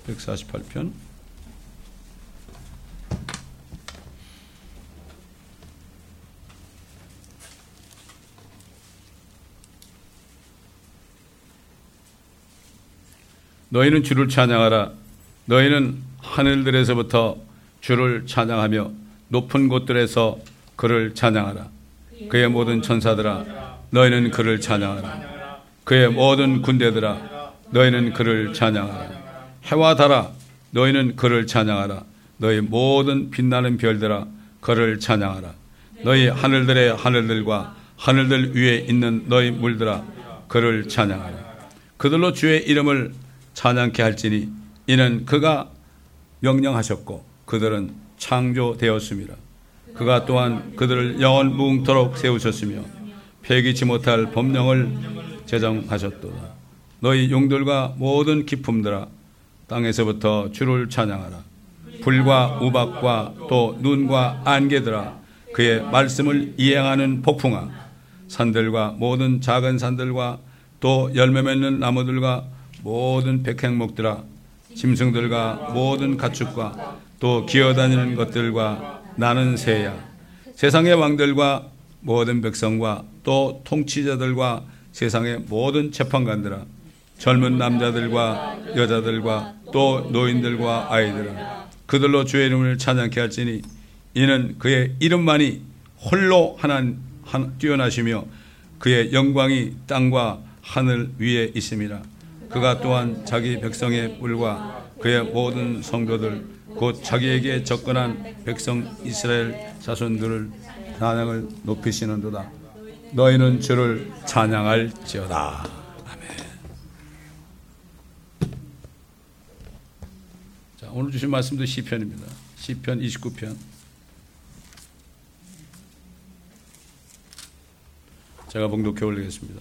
148편. 너희는 주를 찬양하라. 너희는 하늘들에서부터 주를 찬양하며 높은 곳들에서 그를 찬양하라. 그의 모든 천사들아, 너희는 그를 찬양하라. 그의 모든 군대들아, 너희는 그를 찬양하라. 해와 달아, 너희는 그를 찬양하라. 너희 모든 빛나는 별들아, 그를 찬양하라. 너희 하늘들의 하늘들과 하늘들 위에 있는 너희 물들아, 그를 찬양하라. 그들로 주의 이름을 찬양케 할지니 이는 그가 명령하셨고 그들은 창조되었습니다. 그가 또한 그들을 영원 무궁토록 세우셨으며 폐기치 못할 법령을 제정하셨도다. 너희 용들과 모든 기품들아, 땅에서부터 주를 찬양하라. 불과 우박과 또 눈과 안개들아, 그의 말씀을 이행하는 폭풍아, 산들과 모든 작은 산들과 또 열매 맺는 나무들과 모든 백향목들아, 짐승들과 모든 가축과 또 기어다니는 것들과 나는 새야. 세상의 왕들과 모든 백성과 또 통치자들과 세상의 모든 재판관들아, 젊은 남자들과 여자들과 또 노인들과 아이들아, 그들로 주의 이름을 찬양케 할지니 이는 그의 이름만이 홀로 뛰어나시며 그의 영광이 땅과 하늘 위에 있습니다. 그가 또한 자기 백성의 뿔과 그의 모든 성도들 곧 자기에게 접근한 백성 이스라엘 자손들을 찬양을 높이시는도다. 너희는 주를 찬양할지어다. 아멘. 자, 오늘 주신 말씀도 시편입니다. 시편 29편. 제가 봉독해 올리겠습니다.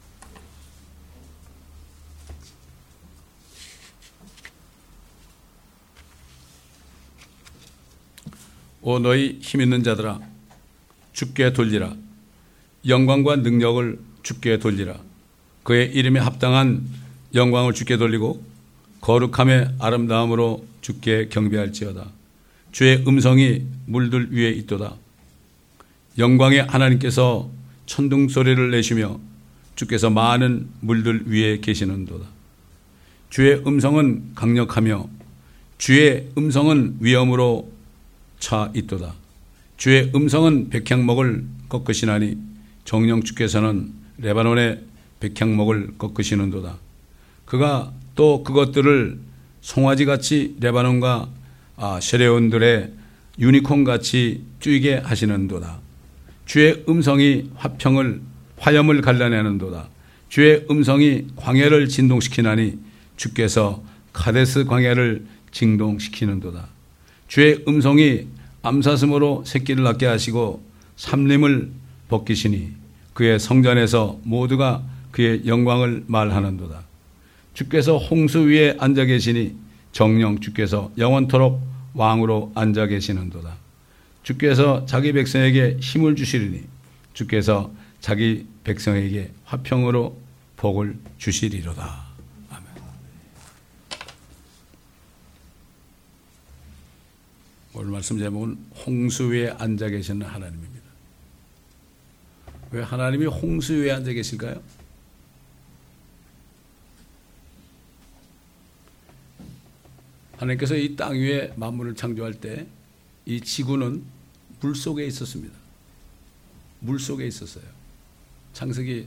오 너희 힘 있는 자들아, 주께 돌리라. 영광과 능력을 주께 돌리라. 그의 이름에 합당한 영광을 주께 돌리고 거룩함의 아름다움으로 주께 경배할지어다. 주의 음성이 물들 위에 있도다. 영광의 하나님께서 천둥 소리를 내시며 주께서 많은 물들 위에 계시는도다. 주의 음성은 강력하며 주의 음성은 위엄으로 차 있도다. 주의 음성은 백향목을 꺾으시나니 정녕 주께서는 레바논의 백향목을 꺾으시는도다. 그가 또 그것들을 송아지같이 레바논과 쉐레온들의 유니콘같이 뛰게 하시는도다. 주의 음성이 화염을 갈라내는도다. 주의 음성이 광야를 진동시키나니 주께서 카데스 광야를 진동시키는도다. 주의 음성이 암사슴으로 새끼를 낳게 하시고 삼림을 벗기시니 그의 성전에서 모두가 그의 영광을 말하는도다. 주께서 홍수 위에 앉아 계시니 정녕 주께서 영원토록 왕으로 앉아 계시는도다. 주께서 자기 백성에게 힘을 주시리니 주께서 자기 백성에게 화평으로 복을 주시리로다. 아멘. 오늘 말씀 제목은 홍수 위에 앉아 계시는 하나님입니다. 왜 하나님이 홍수 위에 앉아 계실까요? 하나님께서 이 땅 위에 만물을 창조할 때 이 지구는 물 속에 있었습니다. 물 속에 있었어요. 창세기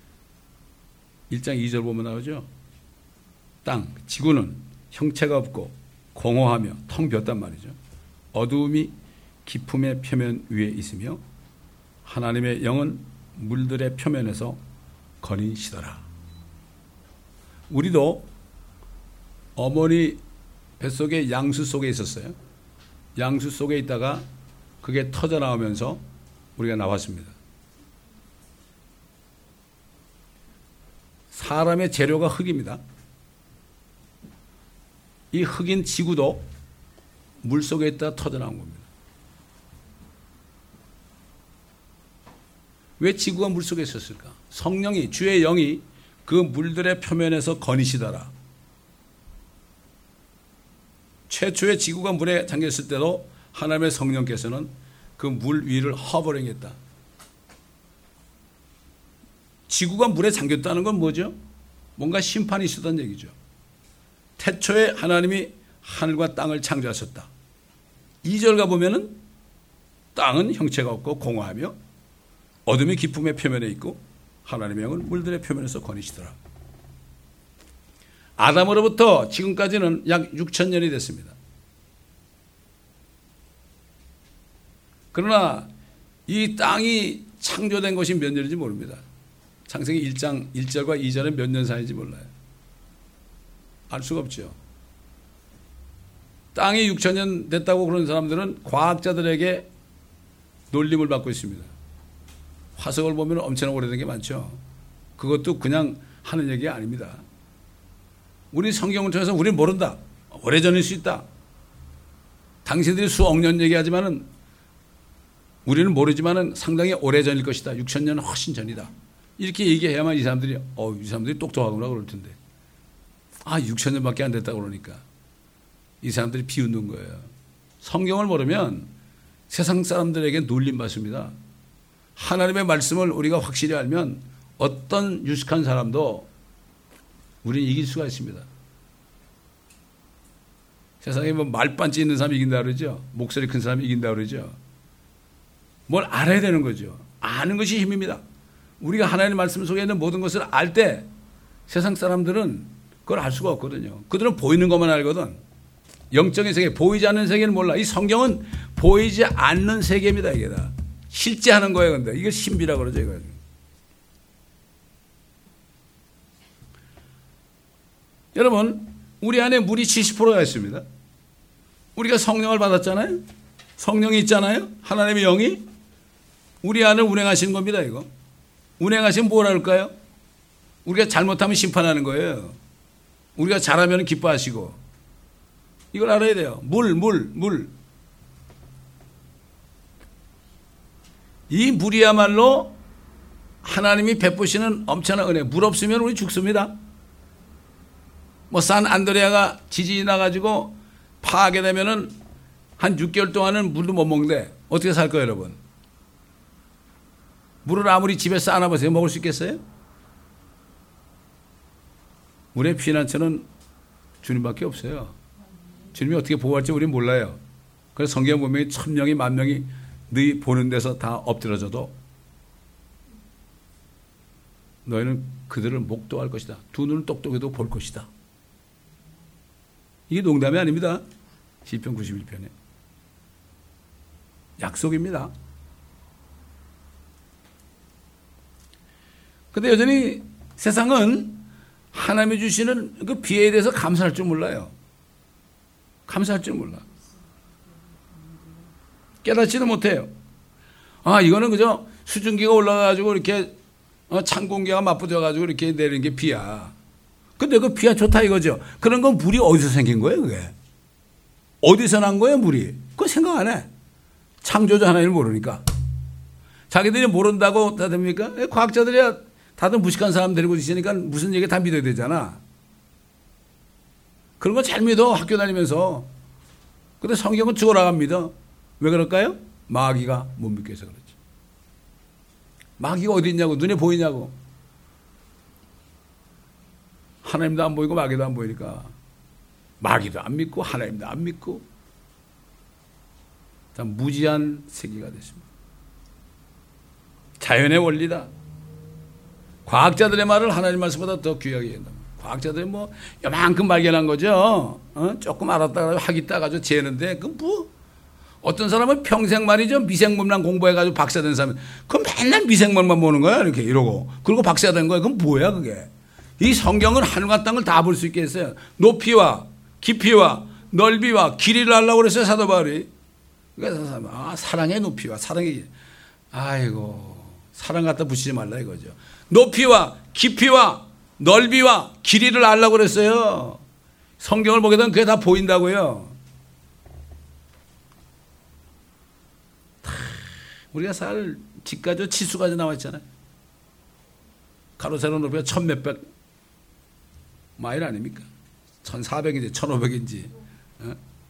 1장 2절 보면 나오죠. 땅, 지구는 형체가 없고 공허하며 텅 비었단 말이죠. 어두움이 깊음의 표면 위에 있으며 하나님의 영은 물들의 표면에서 거니시더라. 우리도 어머니 뱃속에 양수 속에 있었어요. 양수 속에 있다가 그게 터져 나오면서 우리가 나왔습니다. 사람의 재료가 흙입니다. 이 흙인 지구도 물 속에 있다 터져 나온 겁니다. 왜 지구가 물 속에 있었을까? 성령이, 주의 영이 그 물들의 표면에서 거니시더라. 최초의 지구가 물에 잠겼을 때도 하나님의 성령께서는 그 물 위를 허버링했다. 지구가 물에 잠겼다는 건 뭐죠? 뭔가 심판이 있었다는 얘기죠. 태초에 하나님이 하늘과 땅을 창조하셨다. 2절 가보면은 땅은 형체가 없고 공허하며 어둠이 깊음의 표면에 있고 하나님의 영은 물들의 표면에서 거니시더라. 아담으로부터 지금까지는 약 6,000년이 됐습니다. 그러나 이 땅이 창조된 것이 몇 년인지 모릅니다. 창세기 1장 1절과 2절은 몇 년 사이인지 몰라요. 알 수가 없죠. 땅이 6,000년 됐다고 그런 사람들은 과학자들에게 놀림을 받고 있습니다. 화석을 보면 엄청나게 오래된 게 많죠. 그것도 그냥 하는 얘기가 아닙니다. 우리 성경을 통해서 우리는 모른다. 오래전일 수 있다. 당신들이 수억 년 얘기하지만은 우리는 모르지만은 상당히 오래전일 것이다. 6,000년은 훨씬 전이다. 이렇게 얘기해야만 이 사람들이 이 사람들이 똑똑하구나 그럴 텐데 6,000년밖에 안 됐다고 그러니까 이 사람들이 비웃는 거예요. 성경을 모르면 세상 사람들에게 놀림받습니다. 하나님의 말씀을 우리가 확실히 알면 어떤 유식한 사람도 우리는 이길 수가 있습니다. 세상에 뭐 말반지 있는 사람이 이긴다 그러죠. 목소리 큰 사람이 이긴다 그러죠. 뭘 알아야 되는 거죠. 아는 것이 힘입니다. 우리가 하나님의 말씀 속에 있는 모든 것을 알 때 세상 사람들은 그걸 알 수가 없거든요. 그들은 보이는 것만 알거든. 영적인 세계, 보이지 않는 세계는 몰라. 이 성경은 보이지 않는 세계입니다. 이게 다. 실제 하는 거예요. 근데 이걸 신비라고 그러죠. 이거. 여러분, 우리 안에 물이 70%가 있습니다. 우리가 성령을 받았잖아요. 성령이 있잖아요. 하나님의 영이 우리 안을 운행하시는 겁니다. 이거. 운행하시면 뭘 할까요? 우리가 잘못하면 심판하는 거예요. 우리가 잘하면 기뻐하시고. 이걸 알아야 돼요. 물. 이 물이야말로 하나님이 베푸시는 엄청난 은혜. 물 없으면 우리 죽습니다. 뭐 산 안드레아가 지진이 나가지고 파괴되면은 한 6개월 동안은 물도 못 먹는데 어떻게 살 거예요, 여러분? 물을 아무리 집에 쌓아놔보세요. 먹을 수 있겠어요? 우리의 피난처는 주님밖에 없어요. 주님이 어떻게 보호할지 우리는 몰라요. 그래서 성경 보면 1,000명이 10,000명이 너희 보는 데서 다 엎드려져도 너희는 그들을 목도할 것이다. 두 눈을 똑똑해도 볼 것이다. 이게 농담이 아닙니다. 시편 91편에. 약속입니다. 근데 여전히 세상은 하나님이 주시는 그 비에 대해서 감사할 줄 몰라요. 감사할 줄 몰라. 깨닫지도 못해요. 이거는 그저 수증기가 올라가가지고 이렇게 찬 공기가 맞붙어가지고 이렇게 내리는 게 비야. 근데 그 비가 좋다 이거죠. 그런 건 물이 어디서 생긴 거예요, 그게? 어디서 난 거예요, 물이? 그거 생각 안 해. 창조주 하나님을 모르니까. 자기들이 모른다고 다 됩니까? 과학자들이야 다들 무식한 사람 데리고 있으니까 무슨 얘기 다 믿어야 되잖아. 그런 거 잘 믿어, 학교 다니면서. 근데 성경은 죽어라 안 믿어. 왜 그럴까요? 마귀가 못 믿게 해서 그렇지. 마귀가 어디 있냐고, 눈에 보이냐고. 하나님도 안 보이고 마귀도 안 보이니까. 마귀도 안 믿고 하나님도 안 믿고. 다 무지한 세계가 됐습니다. 자연의 원리다. 과학자들의 말을 하나님 말씀보다 더 귀하게 한다. 과학자들이 뭐 요만큼 발견한 거죠. 조금 알았다가 학위 따가지고 재는데 그 뭐 어떤 사람은 평생 말이죠 미생물만 공부해가지고 박사 된 사람 그 맨날 미생물만 보는 거야 이렇게 이러고 그리고 박사 된 거야. 그럼 뭐야 그게? 이 성경은 하늘과 땅을 다 볼 수 있게 했어요. 높이와 깊이와 넓이와 길이를 알라고 그랬어요 사도 바울이. 그러니까 사랑의 높이와 사랑의 길. 아이고 사랑 갖다 붙이지 말라 이거죠. 높이와 깊이와 넓이와 길이를 알라고 그랬어요. 성경을 보게 되면 그게 다 보인다고요. 우리가 살 집가죠 치수가 나와 있잖아요. 가로 세로 높이가 1,000몇백 마일 아닙니까? 1,400인지 1,500인지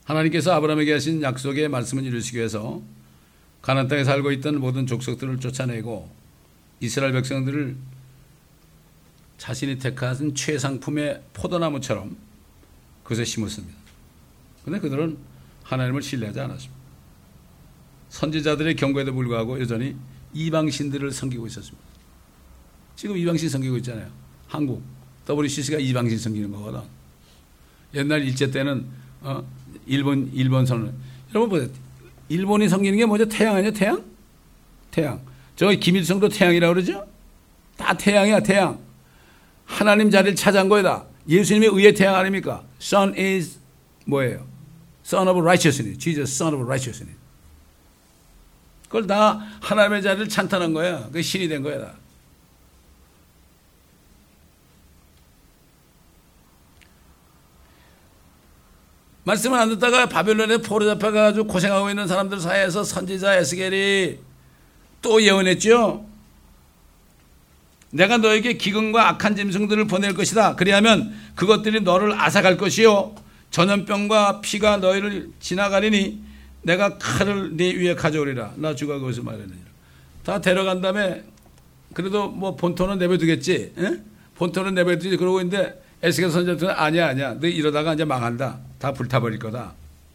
하나님께서 아브라함에게 하신 약속의 말씀을 이루시기 위해서 가나안 땅에 살고 있던 모든 족속들을 쫓아내고 이스라엘 백성들을 자신이 택한 최상품의 포도나무처럼 그것에 심었습니다. 그런데 그들은 하나님을 신뢰하지 않았습니다. 선지자들의 경고에도 불구하고 여전히 이방신들을 섬기고 있었습니다. 지금 이방신 섬기고 있잖아요. 한국 WCC가 이방신 섬기는 거거든. 옛날 일제 때는 일본 선을 여러분 보세요. 일본이 섬기는 게 뭐죠? 태양 아니에요? 태양? 태양. 저 김일성도 태양이라고 그러죠? 다 태양이야, 태양. 하나님 자리를 차지한 거다. 예수님의 의의 태양 아닙니까? Son is 뭐예요? Son of righteousness. Jesus, Son of righteousness. 그걸 다 하나님의 자리를 찬탄한 거야. 그 신이 된 거야. 다. 말씀을 안 듣다가 바벨론에 포로 잡혀가지고 고생하고 있는 사람들 사이에서 선지자 에스겔이 또 예언했죠. 내가 너에게 기근과 악한 짐승들을 보낼 것이다. 그리하면 그것들이 너를 앗아갈 것이요 전염병과 피가 너희를 지나가리니 내가 칼을 네 위에 가져오리라. 나 주가 그것을 말했느니라. 다 데려간 다음에 그래도 뭐 본토는 내버려두겠지. 에? 본토는 내버려두지. 그러고 있는데 에스겔 선지자는 아니야. 너 이러다가 이제 망한다. 다 불타버릴 거다.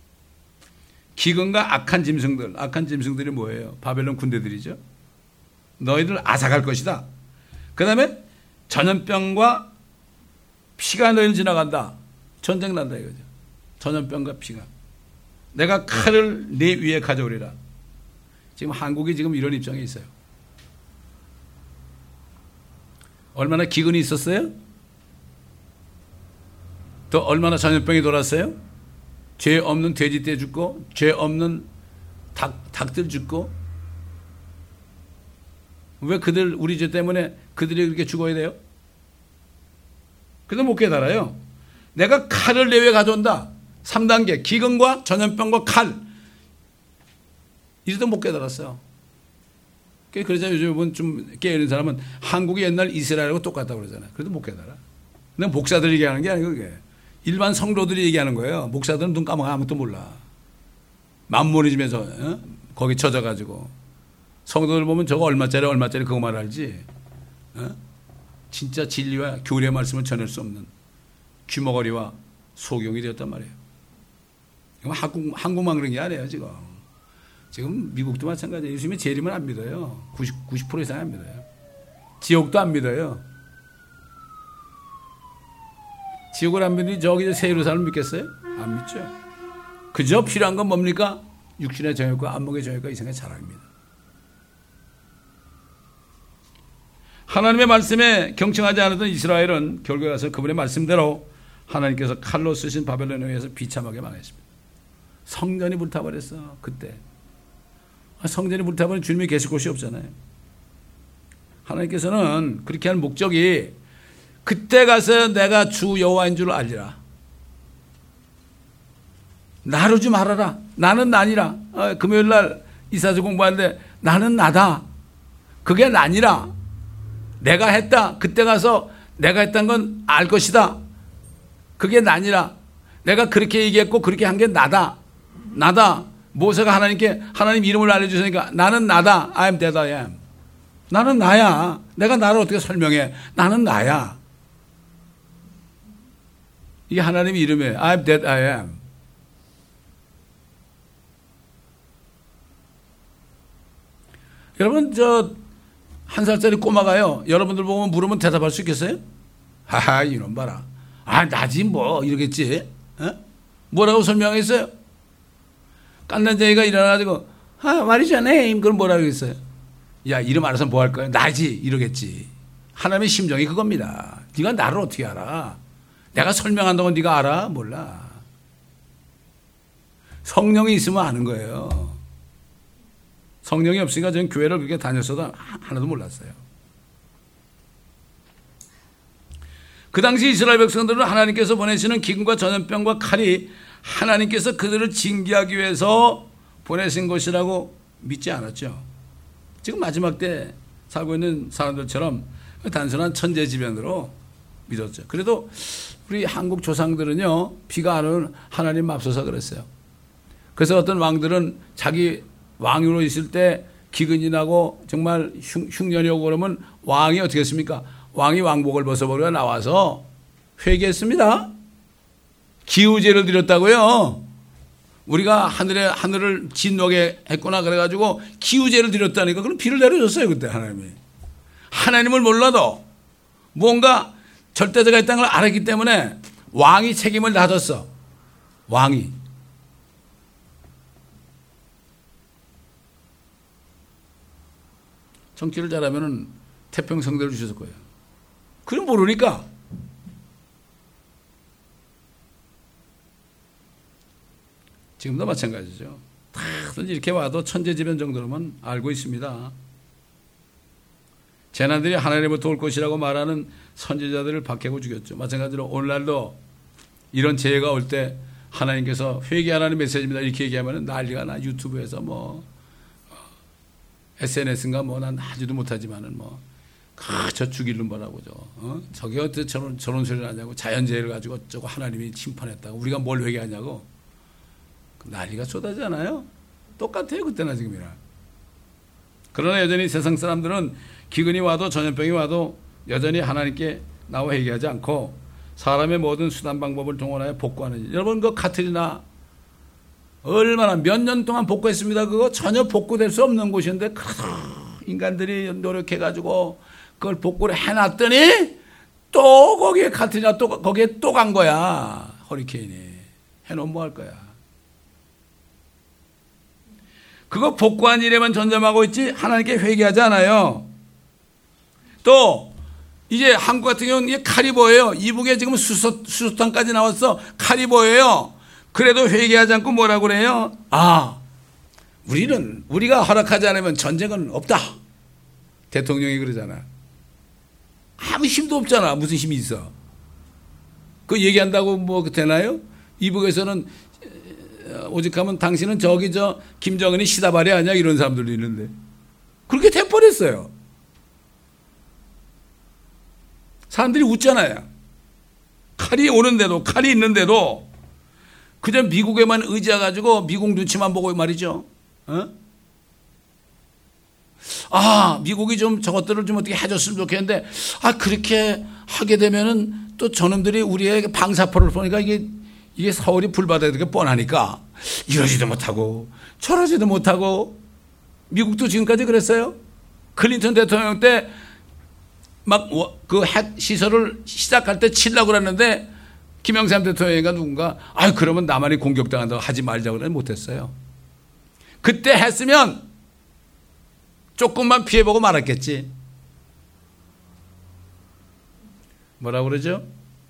기근과 악한 짐승들. 악한 짐승들이 뭐예요? 바벨론 군대들이죠. 너희들 앗아갈 것이다. 그 다음에 전염병과 피가 너희를 지나간다. 전쟁 난다 이거죠. 전염병과 피가. 내가 칼을 네 위에 가져오리라. 지금 한국이 지금 이런 입장에 있어요. 얼마나 기근이 있었어요? 또 얼마나 전염병이 돌았어요? 죄 없는 돼지떼 죽고 죄 없는 닭들 죽고. 왜 그들 우리 죄 때문에 그들이 그렇게 죽어야 돼요? 그래도 못 깨달아요. 내가 칼을 내 위에 가져온다. 3단계 기근과 전염병과 칼. 이래도 못 깨달았어요. 그래서 요즘은 좀 깨어있는 사람은 한국이 옛날 이스라엘하고 똑같다고 그러잖아요. 그래도 못 깨달아. 근데 목사들이 얘기하는 게 아니고 그게. 일반 성도들이 얘기하는 거예요. 목사들은 눈 감아가 아무것도 몰라. 만모니즘에서 거기 젖어가지고. 성도들 보면 저거 얼마짜리 그거만 알지. 진짜 진리와 교리의 말씀을 전할 수 없는 귀머거리와 소경이 되었단 말이에요. 한국만 그런 게 아니에요 지금. 지금 미국도 마찬가지예요. 요즘에 재림을 안 믿어요. 90% 이상 안 믿어요. 지옥도 안 믿어요. 지옥을 안 믿으니 저기 새 예루살렘 믿겠어요? 안 믿죠. 그저 필요한 건 뭡니까? 육신의 정욕과 안목의 정욕과 이 생각이 자랑입니다. 하나님의 말씀에 경청하지 않았던 이스라엘은 결국에 가서 그분의 말씀대로 하나님께서 칼로 쓰신 바벨론에 의해서 비참하게 망했습니다. 성전이 불타버렸어. 그때 성전이 불타버리면 주님이 계실 곳이 없잖아요. 하나님께서는 그렇게 한 목적이 그때 가서 내가 주 여호와인 줄 알리라. 나로 좀 알아라. 나는 나니라. 금요일날 이사주 공부하는데 나는 나다. 그게 나니라. 내가 했다. 그때 가서 내가 했다는 건 알 것이다. 그게 나니라. 내가 그렇게 얘기했고 그렇게 한 게 나다. 나다. 모세가 하나님께 하나님 이름을 알려주시니까 나는 나다. I am that I am. 나는 나야. 내가 나를 어떻게 설명해. 나는 나야. 이게 하나님 이름이에요. I am that I am. 여러분 한 살짜리 꼬마가요. 여러분들 보면 물으면 대답할 수 있겠어요? 하하 이놈 봐라. 나지 뭐 이러겠지. 뭐라고 설명했어요? 깐난쟁이가 일어나가지고 말이죠 네임 그럼 뭐라고 했어요? 야 이름 알아서 뭐 할 거야? 나지 이러겠지. 하나님의 심정이 그겁니다. 네가 나를 어떻게 알아? 내가 설명한다고 네가 알아? 몰라. 성령이 있으면 아는 거예요. 성령이 없으니까 저는 교회를 그렇게 다녔어도 하나도 몰랐어요. 그 당시 이스라엘 백성들은 하나님께서 보내시는 기근과 전염병과 칼이 하나님께서 그들을 징계하기 위해서 보내신 것이라고 믿지 않았죠. 지금 마지막 때 살고 있는 사람들처럼 단순한 천재지변으로 믿었죠. 그래도 우리 한국 조상들은요, 비가 안 오는 하나님 맙소사 그랬어요. 그래서 어떤 왕들은 자기 왕으로 있을 때 기근이 나고 정말 흉년이 오고 그러면 왕이 어떻게 했습니까? 왕이 왕복을 벗어버리고 나와서 회개했습니다. 기우제를 드렸다고요. 우리가 하늘을 진노게 했구나 그래가지고 기우제를 드렸다니까 그럼 비를 내려줬어요. 그때 하나님이. 하나님을 몰라도 뭔가 절대자가 있다는 걸 알았기 때문에 왕이 책임을 다 졌어. 왕이. 정치를 잘하면 태평성대를 주셨을 거예요. 그럼 모르니까. 지금도 마찬가지죠. 다들 이렇게 와도 천재지변 정도로만 알고 있습니다. 재난들이 하나님을 도울 것이라고 말하는 선지자들을 박해고 죽였죠. 마찬가지로 오늘날도 이런 재해가 올 때 하나님께서 회개하라는 메시지입니다. 이렇게 얘기하면 난리가 나. 유튜브에서 뭐 SNS인가 뭐 난 하지도 못하지만은 뭐 저 죽이는 거라고 저게 어떻게 저런 소리를 하냐고 자연재해를 가지고 저거 하나님이 심판했다고 우리가 뭘 회개하냐고 난리가 쏟아지잖아요. 똑같아요. 그때나 지금이나. 그러나 여전히 세상 사람들은 기근이 와도 전염병이 와도 여전히 하나님께 나와 회개하지 않고 사람의 모든 수단 방법을 동원하여 복구하는. 여러분 그 카트리나 얼마나 몇 년 동안 복구했습니다. 그거 전혀 복구될 수 없는 곳인데 인간들이 노력해가지고 그걸 복구를 해놨더니 또 거기에 카트리나 또 거기에 또 간 거야. 허리케인이. 해놓으면 뭐 할 거야. 그거 복구한 일에만 전념하고 있지 하나님께 회개하지 않아요. 또 이제 한국 같은 경우는 이게 카리보예요. 이북에 지금 수소탄까지 나왔어. 카리보예요. 그래도 회개하지 않고 뭐라고 그래요? 우리가 허락하지 않으면 전쟁은 없다. 대통령이 그러잖아. 아무 힘도 없잖아. 무슨 힘이 있어. 그거 얘기한다고 뭐 되나요? 이북에서는 오직하면 당신은 김정은이 시다발이 아니야 이런 사람들도 있는데 그렇게 돼버렸어요. 사람들이 웃잖아요. 칼이 오는데도 칼이 있는데도 그저 미국에만 의지해가지고 미국 눈치만 보고 말이죠. 미국이 좀 저것들을 좀 어떻게 해줬으면 좋겠는데 그렇게 하게 되면은 또 저놈들이 우리에게 방사포를 보니까 이게 서울이 불바다에 되게 뻔하니까 이러지도 못하고 저러지도 못하고 미국도 지금까지 그랬어요. 클린턴 대통령 때 막 그 핵 시설을 시작할 때 치려고 그랬는데 김영삼 대통령인가 누군가 그러면 남한이 공격당한다고 하지 말자고 그래 못했어요. 그때 했으면 조금만 피해보고 말았겠지. 뭐라고 그러죠?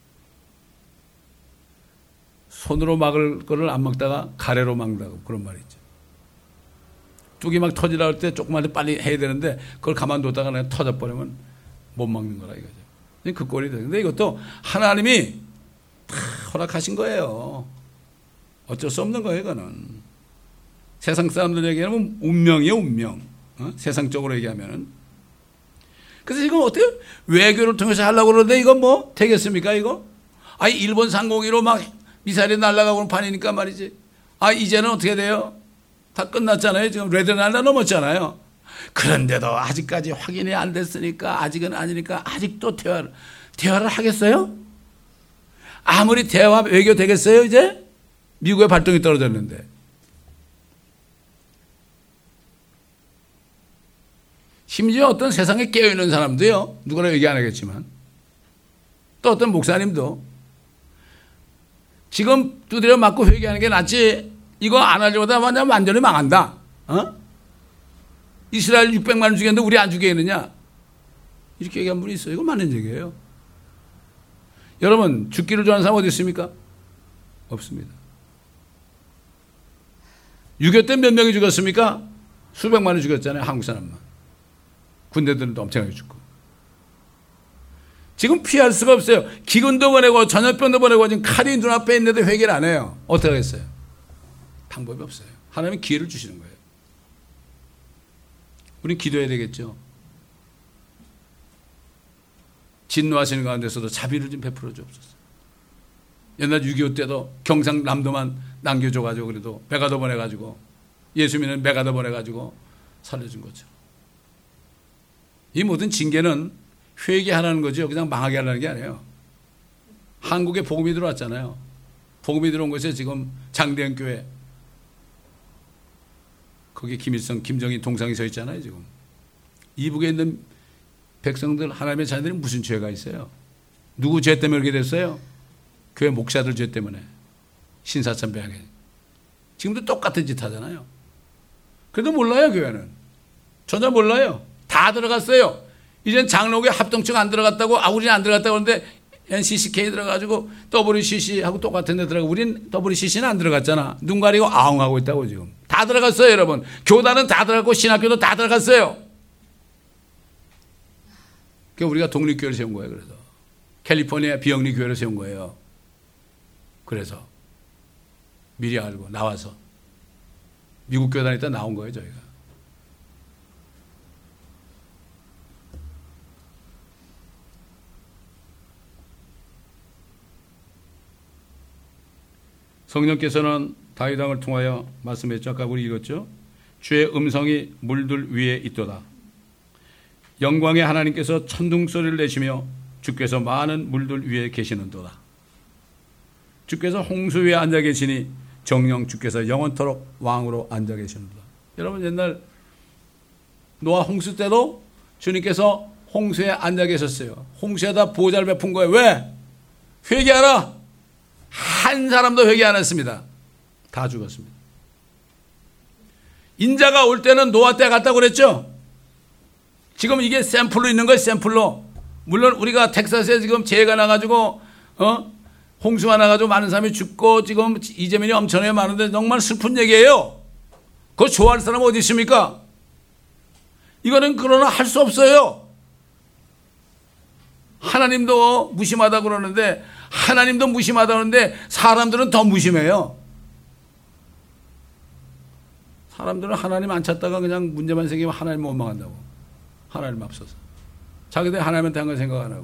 손으로 막을 거를 안 막다가 가래로 막는다고 그런 말이 있죠. 뚝이 막 터지라 할 때 조금만 빨리 해야 되는데 그걸 가만뒀다가 그냥 터져버리면 못 막는 거라 이거죠. 그 꼴이 돼요. 근데 이것도 하나님이 다 허락하신 거예요. 어쩔 수 없는 거예요, 이거는. 세상 사람들 얘기하면 운명이에요, 운명. 세상적으로 얘기하면은. 그래서 이건 어때요? 외교를 통해서 하려고 그러는데 이건 뭐 되겠습니까, 이거? 일본 상공기로 막 미사일이 날아가고는 판이니까 말이지. 이제는 어떻게 돼요? 다 끝났잖아요. 지금 레드날라 넘었잖아요. 그런데도 아직까지 확인이 안 됐으니까 아직은 아니니까 아직도 대화를 하겠어요? 아무리 대화 외교 되겠어요 이제? 미국의 발동이 떨어졌는데. 심지어 어떤 세상에 깨어있는 사람도요. 누구나 얘기 안 하겠지만 또 어떤 목사님도 지금 두드려 맞고 회개하는 게 낫지 이거 안 하려다 완전히 망한다. 이스라엘 600만 원 죽였는데 우리 안 죽이겠느냐? 이렇게 얘기한 분이 있어요. 이거 맞는 얘기예요. 여러분 죽기를 좋아하는 사람 어디 있습니까? 없습니다. 6.25 때 몇 명이 죽었습니까? 수백만 원 죽였잖아요. 한국 사람만. 군대들도 엄청나게 죽고. 지금 피할 수가 없어요. 기근도 보내고 전염병도 보내고 지금 칼이 눈앞에 있는데 회개를 안 해요. 어떻게 하겠어요? 방법이 없어요. 하나님은 기회를 주시는 거예요. 우린 기도해야 되겠죠. 진노하시는 가운데서도 자비를 좀 베풀어 주옵소서. 옛날 6.25 때도 경상남도만 남겨줘가지고 그래도 배가더 보내가지고 예수 믿는 배가더 보내가지고 살려준 거죠. 이 모든 징계는 회개하라는 거죠. 그냥 망하게 하라는 게 아니에요. 한국에 복음이 들어왔잖아요. 복음이 들어온 것이 지금 장대현 교회 거기 김일성, 김정일 동상이 서 있잖아요. 지금 이북에 있는 백성들, 하나님의 자녀들이 무슨 죄가 있어요? 누구 죄 때문에 그렇게 됐어요? 교회 목사들 죄 때문에 신사참배하게. 지금도 똑같은 짓 하잖아요. 그래도 몰라요. 교회는 전혀 몰라요. 다 들어갔어요. 이젠 장로교회 합동층 안 들어갔다고, 우리는 안 들어갔다고 하는데 NCCK 들어가지고 WCC하고 똑같은 데 들어가고, 우린 WCC는 안 들어갔잖아. 눈 가리고 아웅하고 있다고. 지금 다 들어갔어요. 여러분, 교단은 다 들어갔고 신학교도 다 들어갔어요. 그러니까 우리가 독립교회를 세운 거예요. 그래서 캘리포니아 비영리 교회를 세운 거예요. 그래서 미리 알고 나와서 미국 교회 다니다 나온 거예요. 저희가. 성령께서는 다윗 왕을 통하여 말씀했죠. 아까 우리 읽었죠. 주의 음성이 물들 위에 있도다. 영광의 하나님께서 천둥소리를 내시며 주께서 많은 물들 위에 계시는도다. 주께서 홍수 위에 앉아 계시니 정녕 주께서 영원토록 왕으로 앉아 계시는도다. 여러분, 옛날 노아 홍수 때도 주님께서 홍수에 앉아 계셨어요. 홍수에다 보호자를 베푼 거예요. 왜? 회개하라. 한 사람도 회개 안 했습니다. 다 죽었습니다. 인자가 올 때는 노아 때 같다고 그랬죠. 지금 이게 샘플로 있는 거예요. 샘플로. 물론 우리가 텍사스에 지금 재해가 나가지고 홍수가 나가지고 많은 사람이 죽고 지금 이재민이 엄청나게 많은데 정말 슬픈 얘기예요. 그거 좋아할 사람 어디 있습니까? 이거는 그러나 할 수 없어요. 하나님도 무심하다고 그러는데, 하나님도 무심하다고 그러는데 사람들은 더 무심해요. 사람들은 하나님 안 찾다가 그냥 문제만 생기면 하나님 원망한다고. 하나님 앞서서 자기들 하나님한테 한 건 생각 안 하고.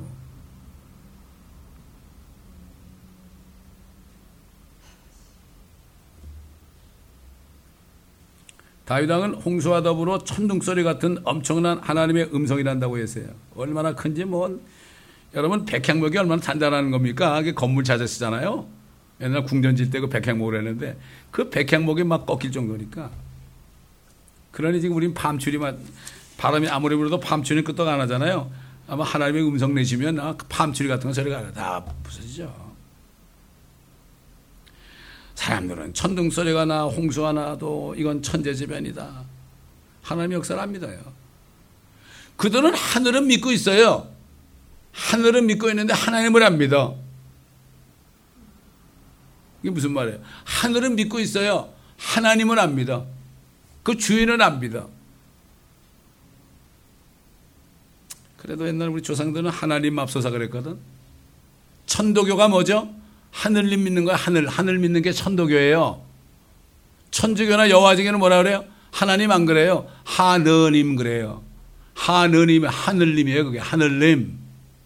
다윗 왕은 홍수와 더불어 천둥소리 같은 엄청난 하나님의 음성이 난다고 했어요. 얼마나 큰지 여러분, 백향목이 얼마나 단단한 겁니까? 그게 건물 자재 쓰잖아요. 옛날 궁전 질 때 그 백향목을 했는데 그 백향목이 막 꺾일 정도니까. 그러니 지금 우린 바람이 아무리 불어도 팜추리는 끄떡 안 하잖아요. 아마 하나님의 음성 내시면 팜추리 같은 거 소리가 다 부서지죠. 사람들은 천둥소리가 나 홍수가 나도 이건 천재지변이다. 하나님의 역사를 안 믿어요. 그들은 하늘은 믿고 있어요. 하늘은 믿고 있는데 하나님을 안 믿어. 이게 무슨 말이에요? 하늘은 믿고 있어요. 하나님은 안 믿어. 그 주인은 안 믿어. 그래도 옛날 우리 조상들은 하나님 앞서서 그랬거든. 천도교가 뭐죠? 하늘님 믿는 거야. 하늘 믿는 게 천도교예요. 천주교나 여화증에는 뭐라 그래요? 하나님 안 그래요. 하느님 그래요. 하늘님이에요. 그게 하늘님.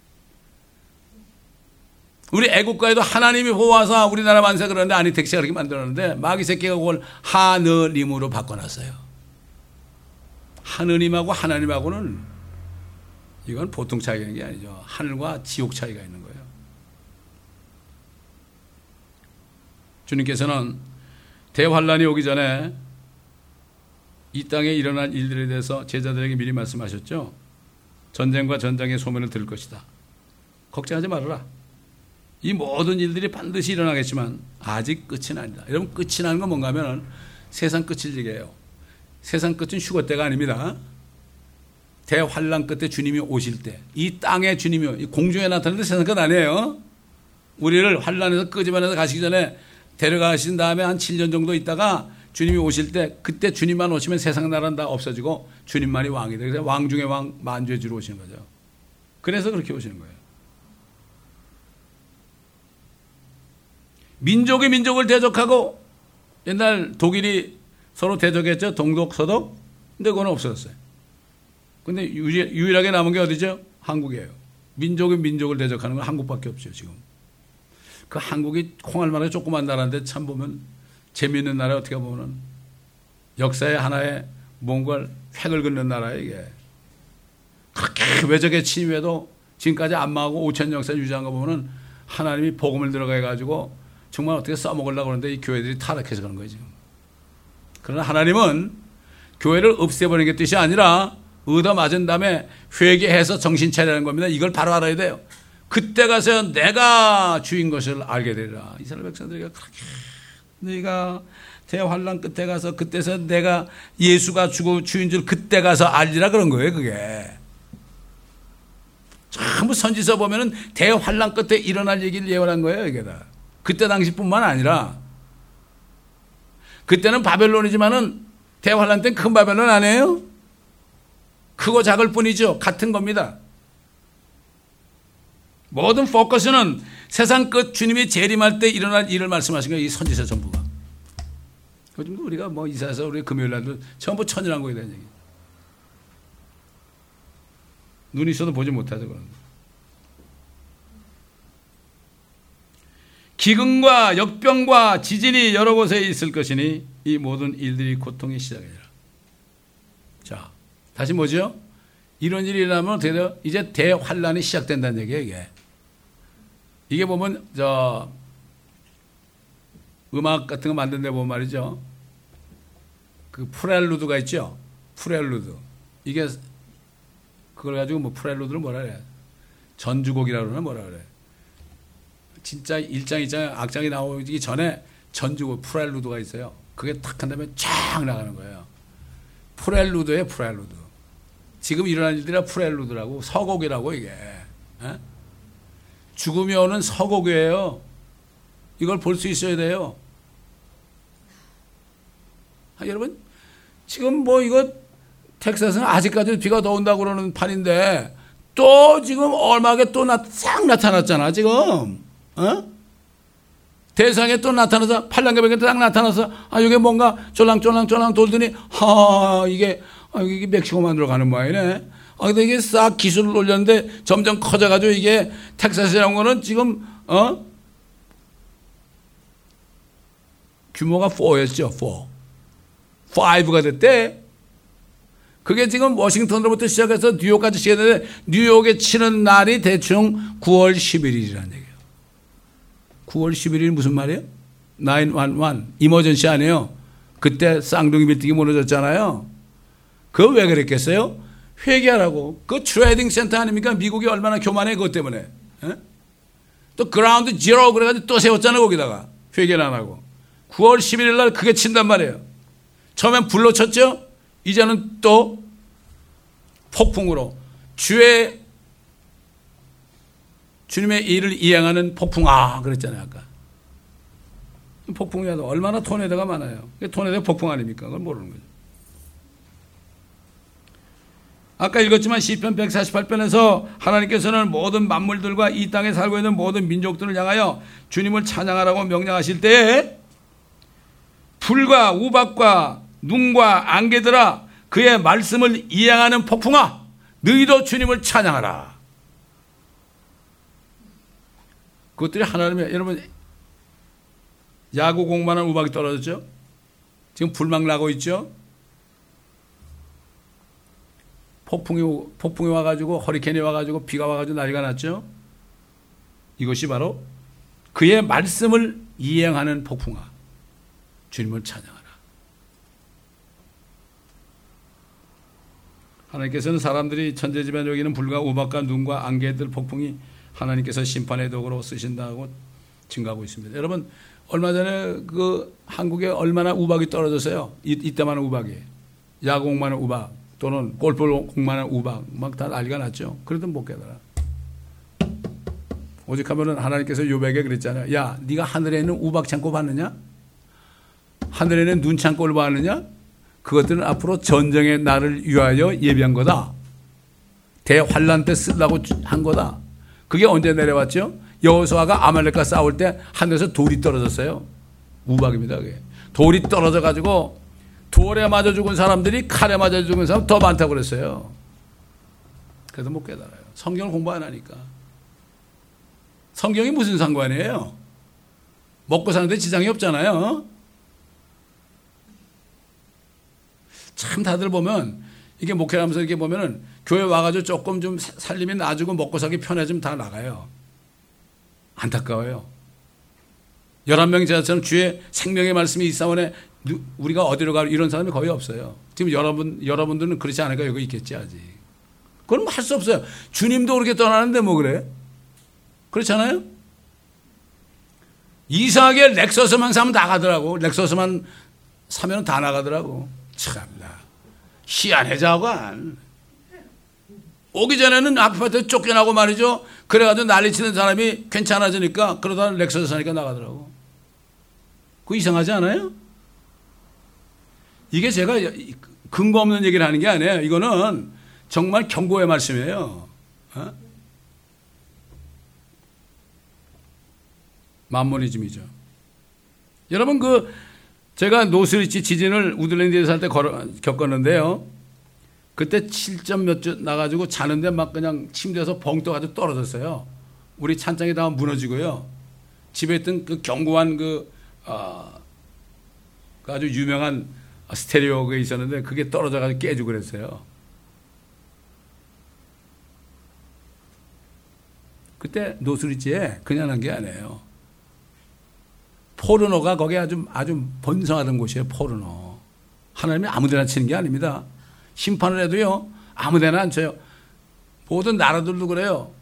우리 애국가에도 하나님이 보호하사 우리나라 만세 그러는데 안희택 씨가 그렇게 만들었는데 마귀 새끼가 그걸 하느님으로 바꿔놨어요. 하느님하고 하나님하고는 이건 보통 차이가 있는 게 아니죠. 하늘과 지옥 차이가 있는 거예요. 주님께서는 대환란이 오기 전에 이 땅에 일어날 일들에 대해서 제자들에게 미리 말씀하셨죠. 전쟁과 전장의 소문을 들을 것이다. 걱정하지 말아라. 이 모든 일들이 반드시 일어나겠지만 아직 끝은 아니다. 여러분, 끝이 나는 건 뭔가 하면 세상 끝일 얘기예요. 세상 끝은 휴거 때가 아닙니다. 대환란 끝에 주님이 오실 때, 이 땅에 주님이 공중에 나타나는데 세상 끝 아니에요. 우리를 환란에서 끄집어내서 가시기 전에 데려가신 다음에 한 7년 정도 있다가 주님이 오실 때, 그때 주님만 오시면 세상 나라는 다 없어지고 주님만이 왕이 돼요. 그래서 왕 중에 왕, 만주의 주로 오시는 거죠. 그래서 그렇게 오시는 거예요. 민족이 민족을 대적하고, 옛날 독일이 서로 대적했죠. 동독, 서독. 근데 그건 없어졌어요. 근데 유일하게 남은 게 어디죠? 한국이에요. 민족이 민족을 대적하는 건 한국밖에 없죠, 지금. 그 한국이 콩알만하게 조그만 나라인데 참 보면 재미있는 나라. 어떻게 보면 역사의 하나의 뭔가 획을 긋는 나라예요 이게. 그렇게 외적의 침입에도 지금까지 안 망하고 5천 역사 유지한 거 보면은 하나님이 복음을 들어가 가지고 정말 어떻게 써먹으려고 그러는데 이 교회들이 타락해서 그런 거예요 지금. 그러나 하나님은 교회를 없애버리는 게 뜻이 아니라 얻어맞은 다음에 회개해서 정신 차리라는 겁니다. 이걸 바로 알아야 돼요. 그때 가서 내가 주인 것을 알게 되리라. 이스라엘 백성들에게 그렇게 너희가 대환란 끝에 가서 그때서 내가 예수가 주인 줄 그때 가서 알리라 그런 거예요 그게. 전부 선지서 보면은 대환란 끝에 일어날 얘기를 예언한 거예요 이게 다. 그때 당시뿐만 아니라 그때는 바벨론이지만은 대환란 때는 큰 바벨론 아니에요? 크고 작을 뿐이죠. 같은 겁니다. 모든 포커스는 세상 끝 주님이 재림할 때 일어날 일을 말씀하신 거예요. 이 선지서 전부가. 요즘 우리가 뭐 이사해서 우리 금요일 날도 전부 천일한 거에 대한 얘기. 눈이 있어도 보지 못하죠 그런 거. 기근과 역병과 지진이 여러 곳에 있을 것이니 이 모든 일들이 고통의 시작이라. 자, 다시 뭐죠? 이런 일이 일어나면 어떻게 돼요? 이제 대환란이 시작된다는 얘기예요 이게. 이게 보면 저 음악 같은 거 만든 데 보면 말이죠. 그 프렐루드가 있죠. 프렐루드. 이게 그걸 가지고 뭐 프렐루드를 뭐라 그래? 전주곡이라고 그러나 뭐라 그래? 진짜 1장, 2장 악장이 나오기 전에 전주곡 프렐루드가 있어요. 그게 탁 한 다음에 쫙 나가는 거예요. 프렐루드예요, 프렐루드. 지금 일어난 일들이 프렐루드라고 서곡이라고 이게. 에? 죽음이 오는 서곡이에요. 이걸 볼 수 있어야 돼요. 아, 여러분 지금 뭐 이거 텍사스는 아직까지 비가 더 온다고 그러는 판인데 또 지금 얼마게 또 싹 나타났잖아 지금. 어? 대상에 또 나타나서 팔랑개벽에 딱 나타나서 이게 뭔가 쫄랑쫄랑 돌더니 이게 멕시코만으로 가는 모양이네. 근데 이게 싹 기술을 올렸는데 점점 커져가지고 이게 텍사스라는 거는 지금 규모가 4였죠. 5가 됐대. 그게 지금 워싱턴으로부터 시작해서 뉴욕까지 시작했는데 뉴욕에 치는 날이 대충 9월 11일이라는 얘기예요. 9월 11일 무슨 말이에요? 911 이머전시 아니에요. 그때 쌍둥이 빌딩이 무너졌잖아요. 그거 왜 그랬겠어요? 회개하라고. 그 트레이딩 센터 아닙니까? 미국이 얼마나 교만해 그것 때문에. 에? 또 그라운드 지로 그래가지고 또 세웠잖아 거기다가. 회개를 안 하고. 9월 11일 날 그게 친단 말이에요. 처음엔 불로 쳤죠? 이제는 또 폭풍으로 주님의 일을 이행하는 폭풍아 그랬잖아요 아까. 폭풍이 얼마나 토네이도가 많아요. 토네이도 폭풍 아닙니까? 그걸 모르는 거죠. 아까 읽었지만 시편 148편에서 하나님께서는 모든 만물들과 이 땅에 살고 있는 모든 민족들을 향하여 주님을 찬양하라고 명령하실 때에 불과 우박과 눈과 안개들아 그의 말씀을 이행하는 폭풍아 너희도 주님을 찬양하라. 그것들이 하나님의 여러분 야구 공만한 우박이 떨어졌죠. 지금 불막 나고 있죠. 폭풍이 와가지고 허리케인이 와가지고 비가 와가지고 난리가 났죠. 이것이 바로 그의 말씀을 이행하는 폭풍아 주님을 찬양하라. 하나님께서는 사람들이 천재지만 여기는 불과 우박과 눈과 안개들 폭풍이 하나님께서 심판의 도구로 쓰신다고 증가하고 있습니다. 여러분 얼마 전에 그 한국에 얼마나 우박이 떨어졌어요. 이때만한 우박이 야구공만한 우박 또는 골프공만한 우박 막 다 난리가 났죠. 그래도 못 깨달아. 오직 하면은 하나님께서 요백에 그랬잖아요. 야 네가 하늘에 있는 우박 창고 봤느냐? 하늘에 있는 눈 창고를 봤느냐? 그것들은 앞으로 전쟁의 날을 위하여 예비한 거다. 대환란 때 쓰려고 한 거다. 그게 언제 내려왔죠? 여호수아가 아말렉과 싸울 때 하늘에서 돌이 떨어졌어요. 우박입니다. 그게. 돌이 떨어져 가지고 돌에 맞아 죽은 사람들이 칼에 맞아 죽은 사람 더 많다고 그랬어요. 그래도 못 깨달아요. 성경을 공부 안 하니까. 성경이 무슨 상관이에요? 먹고 사는데 지장이 없잖아요. 참 다들 보면 이게 목회하면서 이렇게 보면은 교회 와가지고 조금 좀 살림이 나아지고 먹고 살기 편해지면 다 나가요. 안타까워요. 11명 제자처럼 주의 생명의 말씀이 이 사원에 우리가 어디로 가 이런 사람이 거의 없어요. 지금 여러분들은 그렇지 않을까 여기 있겠지 아직. 그건 할 수 없어요. 주님도 그렇게 떠나는데 뭐 그래? 그렇잖아요? 이상하게 렉서스만 사면 다 가더라고. 렉서스만 사면 다 나가더라고. 참나 희한해 자관. 오기 전에는 아파트에 쫓겨나고 말이죠. 그래가지고 난리치는 사람이 괜찮아지니까 그러다 렉서스 사니까 나가더라고. 그거 이상하지 않아요? 이게 제가 근거 없는 얘기를 하는 게 아니에요. 이거는 정말 경고의 말씀이에요. 어? 만모니즘이죠. 여러분 제가 노스리치 지진을 우들랜드에서 살 때 겪었는데요. 그때 7점 몇 주 나가지고 자는데 막 그냥 침대에서 벙 떠가지고 떨어졌어요. 우리 찬장이 다 무너지고요. 집에 있던 그 견고한 아주 유명한 스테레오가 있었는데 그게 떨어져가지고 깨지고 그랬어요. 그때 노스리치에 그냥 한 게 아니에요. 포르노가 거기 아주 번성하던 곳이에요. 포르노. 하나님이 아무데나 치는 게 아닙니다. 심판을 해도요 아무데나 안 쳐요. 모든 나라들도 그래요.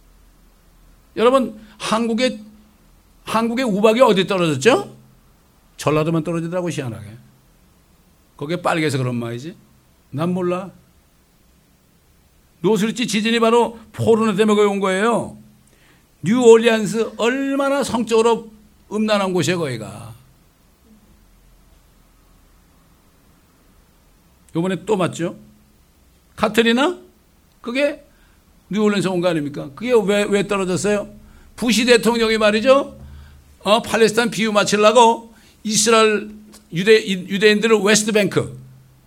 여러분 한국의 우박이 어디 떨어졌죠? 전라도만 떨어지더라고 희한하게. 거기에 빨개서 그런 말이지. 난 몰라. 노스리치 지진이 바로 포르노 때문에 온 거예요. 뉴올리안스 얼마나 성적으로 음란한 곳이에요 거기가. 이번에 또 맞죠? 카트리나? 그게 뉴올리안스 온 거 아닙니까? 그게 왜 떨어졌어요? 부시 대통령이 말이죠. 팔레스타인 비유 맞추려고 이스라엘 유대인들을 웨스트뱅크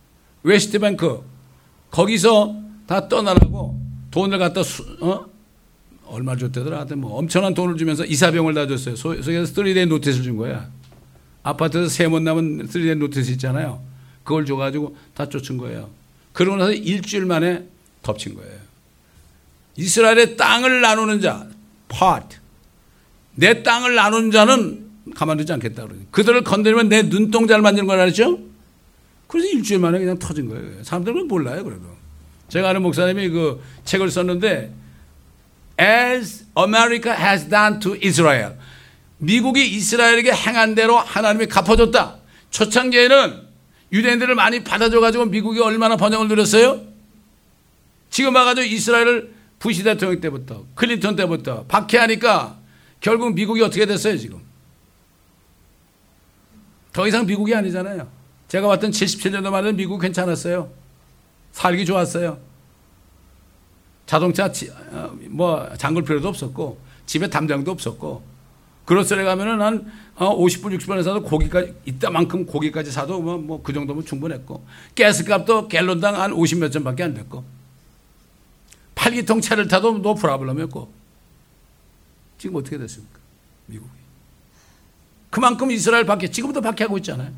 거기서 다 떠나라고 돈을 갖다 얼마 줬대더라. 하여튼 뭐 엄청난 돈을 주면서 이사병을 다 줬어요. 소위에서 3데이 노티스를 준 거야. 아파트에서 세못 남은 3데이 노티스 있잖아요. 그걸 줘가지고 다 쫓은 거예요. 그러고 나서 일주일 만에 덮친 거예요. 이스라엘의 땅을 나누는 자, part. 내 땅을 나누는 자는 가만두지 않겠다. 그들을 건드리면 내 눈동자를 만지는 걸 알았죠? 그래서 일주일 만에 그냥 터진 거예요. 사람들은 몰라요, 그래도. 제가 아는 목사님이 그 책을 썼는데, As America has done to Israel. 미국이 이스라엘에게 행한 대로 하나님이 갚아줬다. 초창기에는 유대인들을 많이 받아줘가지고 미국이 얼마나 번영을 누렸어요? 지금 와가지고 이스라엘을 부시 대통령 때부터 클린턴 때부터 박해하니까 결국 미국이 어떻게 됐어요 지금? 더 이상 미국이 아니잖아요. 제가 왔던 77년도 말에는 미국 괜찮았어요. 살기 좋았어요. 자동차 잠글 필요도 없었고 집에 담장도 없었고 그로스에 가면은 한 50불 60불에 사도 고기까지 이따만큼 고기까지 사도 뭐 그 정도면 충분했고 가스값도 갤론당 한 50 몇 전밖에 안 됐고 8기통 차를 타도 노 프라블럼이었고 지금 어떻게 됐습니까? 미국이 그만큼 이스라엘 박해 지금도 박해하고 있잖아요.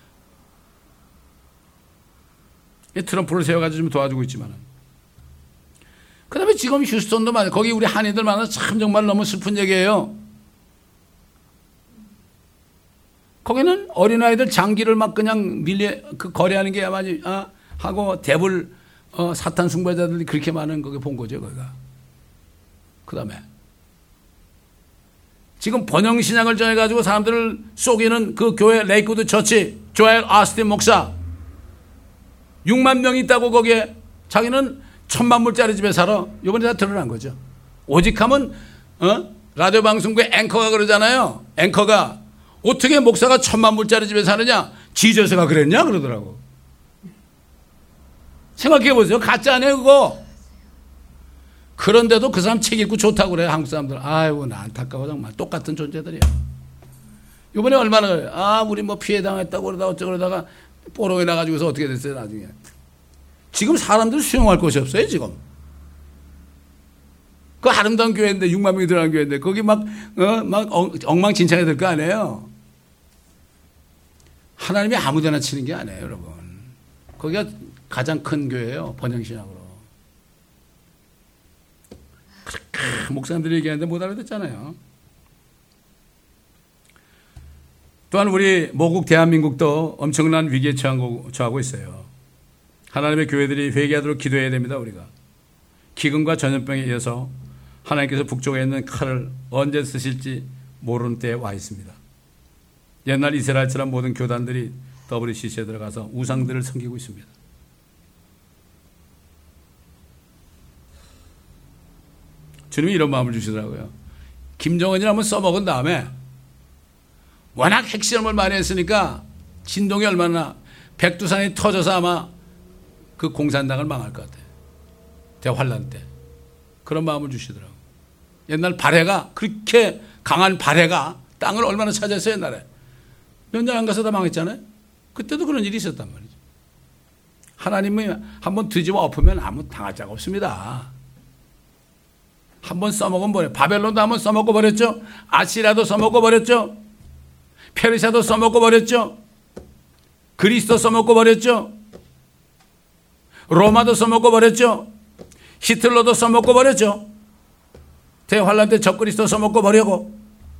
트럼프를 세워가지고 좀 도와주고 있지만 그 다음에 지금 휴스턴도 많아요. 거기 우리 한인들 많아서 참 정말 너무 슬픈 얘기예요. 거기는 어린아이들 장기를 막 그냥 거래하는 게 하고 대불 사탄 숭배자들이 그렇게 많은 거기 본 거죠, 거기가. 그 다음에 지금 번영신약을 전해가지고 사람들을 속이는 그 교회 레이크우드 처치 조엘 아스틴 목사 6만 명이 있다고 거기에 자기는 1000만 불짜리 집에 살아. 이번에 다 드러난 거죠. 오직 하면 라디오 방송국의 앵커가 그러잖아요. 앵커가 어떻게 목사가 1000만 불짜리 집에 사느냐? 지저스가 그랬냐? 그러더라고. 생각해 보세요. 가짜 아니에요 그거. 그런데도 그 사람 책 읽고 좋다고 그래요. 한국 사람들. 아이고 나 안타까워 정말. 똑같은 존재들이야. 이번에 얼마나 우리 뭐 피해 당했다고 그러다 어쩌고 그러다가 뽀롱이 나가지고서 어떻게 됐어요 나중에. 지금 사람들 수용할 곳이 없어요 지금. 그 아름다운 교회인데 6만 명이 들어간 교회인데 거기 막 엉망진창이 될 거 아니에요. 하나님이 아무데나 치는 게 아니에요, 여러분. 거기가 가장 큰 교회예요, 번영신학으로. 그렇게 목사님들이 얘기하는데 못 알아듣잖아요. 또한 우리 모국 대한민국도 엄청난 위기에 처하고 있어요. 하나님의 교회들이 회개하도록 기도해야 됩니다. 우리가 기근과 전염병에 의해서 하나님께서 북쪽에 있는 칼을 언제 쓰실지 모르는 때에 와 있습니다. 옛날 이스라엘처럼 모든 교단들이 WCC에 들어가서 우상들을 섬기고 있습니다. 주님이 이런 마음을 주시더라고요. 김정은이 한번 써먹은 다음에 워낙 핵실험을 많이 했으니까 진동이 얼마나 백두산이 터져서 아마 그 공산당을 망할 것 같아요. 대환란 때. 그런 마음을 주시더라고요. 옛날 발해가 그렇게 강한 발해가 땅을 얼마나 차지했어요 옛날에. 몇 년 안 가서 다 망했잖아요. 그때도 그런 일이 있었단 말이죠. 하나님이 한번 뒤집어 엎으면 아무 당할 자가 없습니다. 한번 써먹은 버려. 바벨론도 한번 써먹고 버렸죠. 아시라도 써먹고 버렸죠. 페르시아도 써먹고 버렸죠. 그리스도 써먹고 버렸죠. 로마도 써먹고 버렸죠. 히틀러도 써먹고 버렸죠. 대환란 때 적그리스도 써먹고 버리고.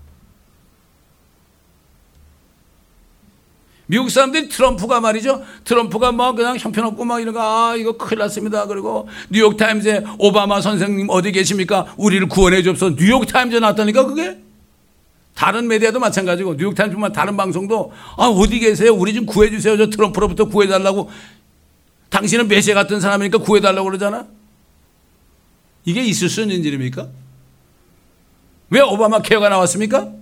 미국 사람들이 트럼프가 말이죠. 트럼프가 뭐 그냥 형편없고 막 이러가 이거 큰일 났습니다. 그리고 뉴욕타임즈에 오바마 선생님 어디 계십니까? 우리를 구원해 줍소. 뉴욕타임즈에 나왔다니까 그게. 다른 메디어도 마찬가지고 뉴욕타임즈뿐만 다른 방송도 어디 계세요? 우리 좀 구해주세요. 저 트럼프로부터 구해달라고. 당신은 메시아 같은 사람이니까 구해달라고 그러잖아. 이게 있을 수 있는 일입니까? 왜 오바마 케어가 나왔습니까?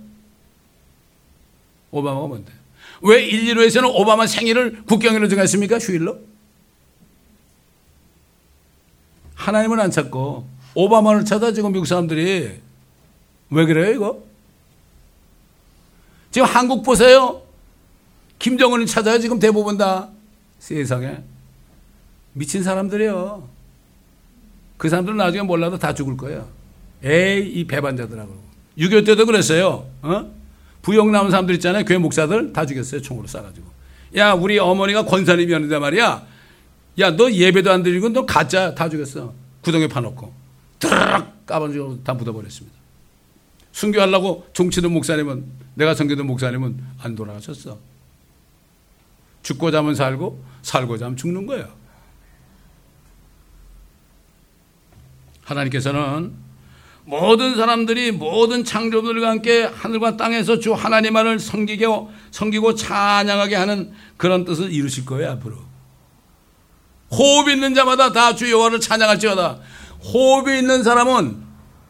오바마가 뭔데? 왜 115에서는 오바마 생일을 국경일로 정했습니까? 휴일로? 하나님을 안 찾고 오바마를 찾아 지금 미국 사람들이. 왜 그래요 이거? 지금 한국 보세요. 김정은을 찾아요 지금 대부분 다. 세상에 미친 사람들이에요. 그 사람들은 나중에 몰라도 다 죽을 거예요. 에이 이 배반자들하고. 6.25 때도 그랬어요. 부역 나온 사람들 있잖아요. 교회 목사들 다 죽였어요. 총으로 쏴가지고. 야 우리 어머니가 권사님이었는데 말이야. 야 너 예배도 안 드리고 너 가짜 다 죽였어. 구덩이에 파놓고 드르륵 까버리고 다 묻어버렸습니다. 순교하려고 종치던 목사님은, 내가 섬기던 목사님은 안 돌아가셨어. 죽고자 하면 살고 살고자 하면 죽는 거예요. 하나님께서는 모든 사람들이 모든 창조들과 함께 하늘과 땅에서 주 하나님만을 섬기고 찬양하게 하는 그런 뜻을 이루실 거예요. 앞으로 호흡이 있는 자마다 다 주 여호와를 찬양할지어다. 호흡이 있는 사람은,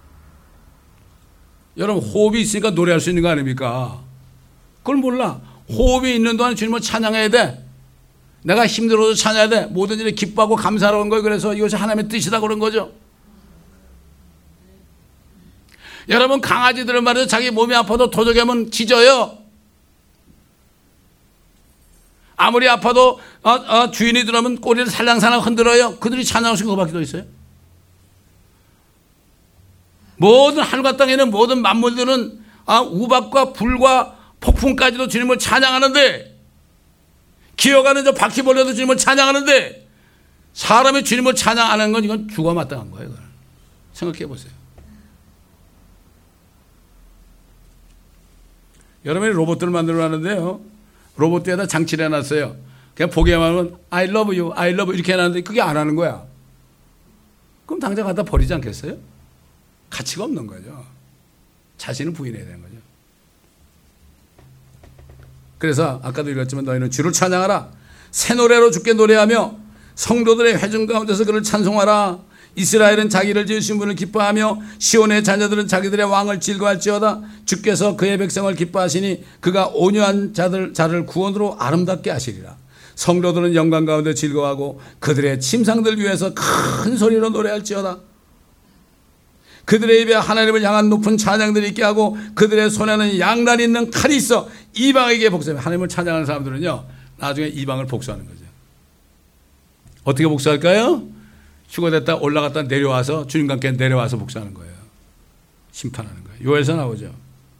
여러분 호흡이 있으니까 노래할 수 있는 거 아닙니까? 그걸 몰라. 호흡이 있는 동안 주님을 찬양해야 돼. 내가 힘들어도 찬양해야 돼. 모든 일에 기뻐하고 감사하러 온 거예요. 그래서 이것이 하나님의 뜻이다 그런 거죠. 여러분 강아지들은 말이죠. 자기 몸이 아파도 도적이면 짖어요. 아무리 아파도 주인이 들어오면 꼬리를 살랑살랑 흔들어요. 그들이 찬양할 수 있는 것밖에 더 있어요. 모든 하늘과 땅에는 모든 만물들은 우박과 불과 폭풍까지도 주님을 찬양하는데, 기어가는 저 바퀴벌레도 주님을 찬양하는데, 사람이 주님을 찬양하는 건 이건 죽어 마땅한 거예요. 이걸. 생각해 보세요. 여러분이 로봇들을 만들어 놨는데요. 로봇에다 장치를 해놨어요. 그냥 보기만 하면 I love you, I love you 이렇게 해놨는데 그게 안 하는 거야. 그럼 당장 갖다 버리지 않겠어요? 가치가 없는 거죠. 자신을 부인해야 되는 거죠. 그래서 아까도 읽었지만 너희는 주를 찬양하라. 새 노래로 주께 노래하며 성도들의 회중 가운데서 그를 찬송하라. 이스라엘은 자기를 지으신 분을 기뻐하며 시온의 자녀들은 자기들의 왕을 즐거워할지어다. 주께서 그의 백성을 기뻐하시니 그가 온유한 자를 구원으로 아름답게 하시리라. 성도들은 영광 가운데 즐거워하고 그들의 침상들 위에서 큰 소리로 노래할지어다. 그들의 입에 하나님을 향한 높은 찬양들이 있게 하고 그들의 손에는 양날 있는 칼이 있어 이방에게 복수하며. 하나님을 찬양하는 사람들은요 나중에 이방을 복수하는 거죠. 어떻게 복수할까요? 휴거됐다 올라갔다 내려와서 주님과 함께 내려와서 복수하는 거예요. 심판하는 거예요. 요엘서 나오죠.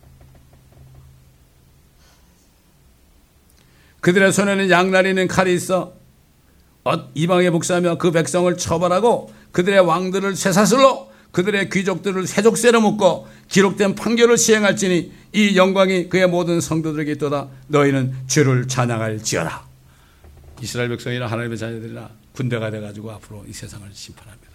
그들의 손에는 양날이는 칼이 있어 이방에 복수하며 그 백성을 처벌하고 그들의 왕들을 쇠사슬로 그들의 귀족들을 세족쇠로 묶고 기록된 판결을 시행할지니 이 영광이 그의 모든 성도들에게 있도다. 너희는 주를 찬양할지어다. 이스라엘 백성이나 하나님의 자녀들이나 군대가 돼가지고 앞으로 이 세상을 심판합니다.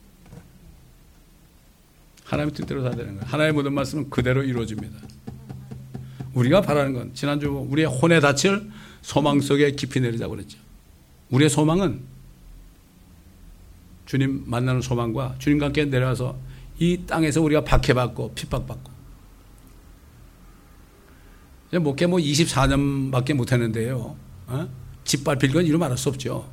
하나님의 뜻대로 다 되는 거예요. 하나님의 모든 말씀은 그대로 이루어집니다. 우리가 바라는 건 지난주 우리의 혼의 닻을 소망 속에 깊이 내리자고 그랬죠. 우리의 소망은 주님 만나는 소망과 주님과 함께 내려와서 이 땅에서 우리가 박해받고 핍박받고 목회 24년밖에 못했는데요. 짓밟힐 건 이루 말할 수 없죠.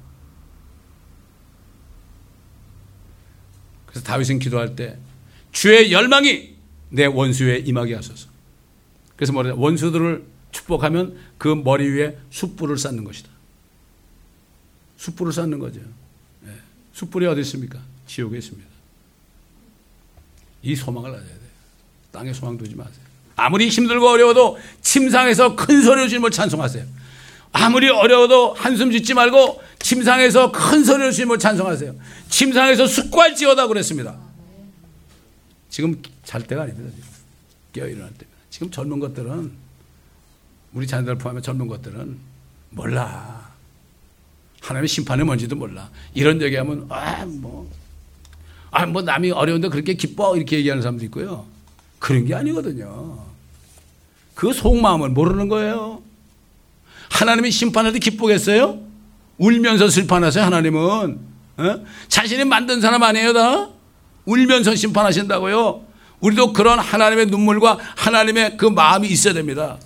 그래서 다윗은 기도할 때 주의 열망이 내 원수에 임하게 하소서. 그래서 뭐래? 원수들을 축복하면 그 머리 위에 숯불을 쌓는 것이다. 숯불을 쌓는 거죠. 네. 숯불이 어디 있습니까? 지옥에 있습니다. 이 소망을 가져야 돼요. 땅에 소망 두지 마세요. 아무리 힘들고 어려워도 침상에서 큰 소리로 주님을 찬송하세요. 아무리 어려워도 한숨 짓지 말고 침상에서 큰 소리로 주님을 찬송하세요. 침상에서 숙고할지어다 그랬습니다. 지금 잘 때가 아닙니다. 깨어 일어날 때입니다. 지금 젊은 것들은 우리 자녀들 포함해 젊은 것들은 몰라. 하나님의 심판이 뭔지도 몰라. 이런 얘기하면 뭐 남이 어려운데 그렇게 기뻐 이렇게 얘기하는 사람도 있고요. 그런 게 아니거든요. 그 속마음을 모르는 거예요. 하나님이 심판할 때 기쁘겠어요? 울면서 심판하세요. 하나님은 자신이 만든 사람 아니에요. 다 울면서 심판하신다고요. 우리도 그런 하나님의 눈물과 하나님의 그 마음이 있어야 됩니다.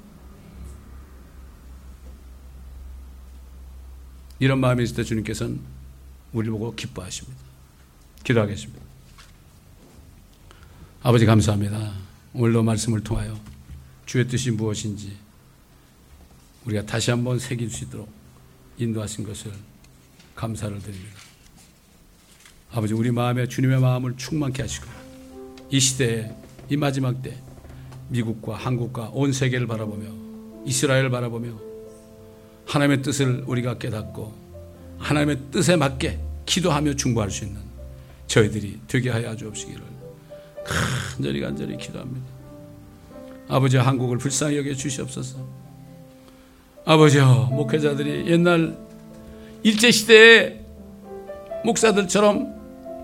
이런 마음이 있을 때 주님께서는 우리를 보고 기뻐하십니다. 기도하겠습니다. 아버지 감사합니다. 오늘도 말씀을 통하여 주의 뜻이 무엇인지 우리가 다시 한번 새길 수 있도록 인도하신 것을 감사를 드립니다. 아버지 우리 마음에 주님의 마음을 충만케 하시고 이 시대에 이 마지막 때 미국과 한국과 온 세계를 바라보며 이스라엘을 바라보며 하나님의 뜻을 우리가 깨닫고 하나님의 뜻에 맞게 기도하며 중보할 수 있는 저희들이 되게 하여 주옵시기를 간절히 기도합니다. 아버지 한국을 불쌍히 여겨 주시옵소서. 아버지여 목회자들이 옛날 일제시대의 목사들처럼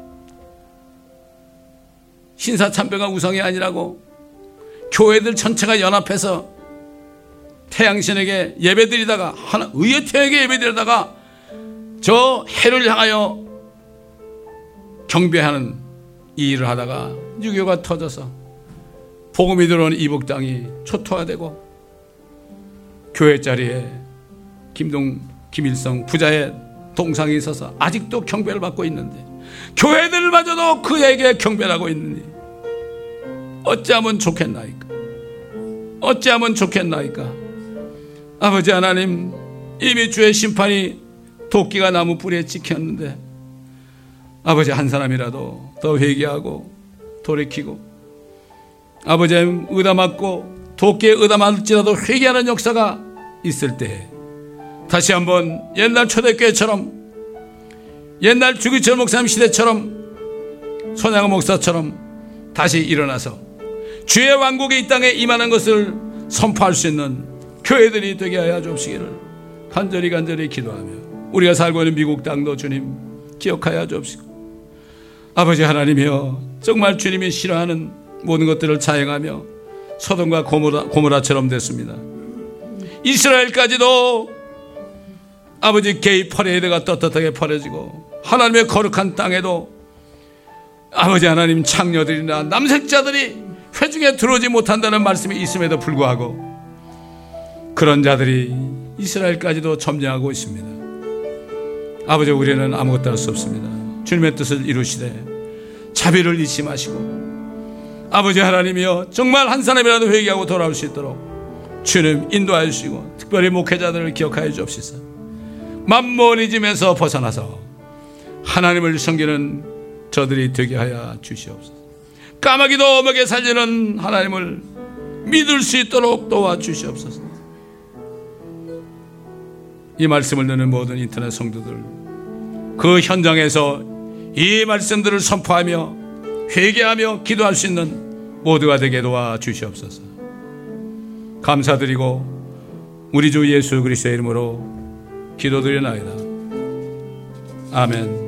신사참배가 우상이 아니라고 교회들 전체가 연합해서 태양신에게 예배드리다가 의의 태에게 예배드리다가 저 해를 향하여 경배하는 이 일을 하다가 6.25가 터져서 복음이 들어온 이북 땅이 초토화되고 교회 자리에 김일성 부자의 동상이 있어서 아직도 경배를 받고 있는데 교회들마저도 그에게 경배를 하고 있느니 어찌하면 좋겠나이까? 어찌하면 좋겠나이까? 아버지 하나님 이미 주의 심판이 도끼가 나무 뿌리에 찍혔는데 아버지 한 사람이라도 더 회개하고 돌이키고 아버지 의담맞고 도끼에 의담할지라도 회개하는 역사가 있을 때 다시 한번 옛날 초대교회처럼 옛날 주기철 목사님 시대처럼 손양호 목사처럼 다시 일어나서 주의 왕국이 이 땅에 임하는 것을 선포할 수 있는 교회들이 되게 하여 주옵시기를 간절히 기도하며 우리가 살고 있는 미국 땅도 주님 기억하여 주옵시고 아버지 하나님이여 정말 주님이 싫어하는 모든 것들을 자행하며 소돔과 고모라처럼 됐습니다. 이스라엘까지도 아버지 게이 퍼레이드가 떳떳하게 벌어지고 하나님의 거룩한 땅에도 아버지 하나님 창녀들이나 남색자들이 회중에 들어오지 못한다는 말씀이 있음에도 불구하고 그런 자들이 이스라엘까지도 점령하고 있습니다. 아버지 우리는 아무것도 할 수 없습니다. 주님의 뜻을 이루시되 자비를 잊지 마시고 아버지 하나님이여 정말 한 사람이라도 회개하고 돌아올 수 있도록 주님 인도하여 주시고 특별히 목회자들을 기억하여 주옵소서. 만모니즘에서 벗어나서 하나님을 섬기는 저들이 되게 하여 주시옵소서. 까마귀도 먹여 살리는 하나님을 믿을 수 있도록 도와주시옵소서. 이 말씀을 듣는 모든 인터넷 성도들, 그 현장에서 이 말씀들을 선포하며 회개하며 기도할 수 있는 모두가 되게 도와주시옵소서. 감사드리고 우리 주 예수 그리스도의 이름으로 기도드리나이다. 아멘.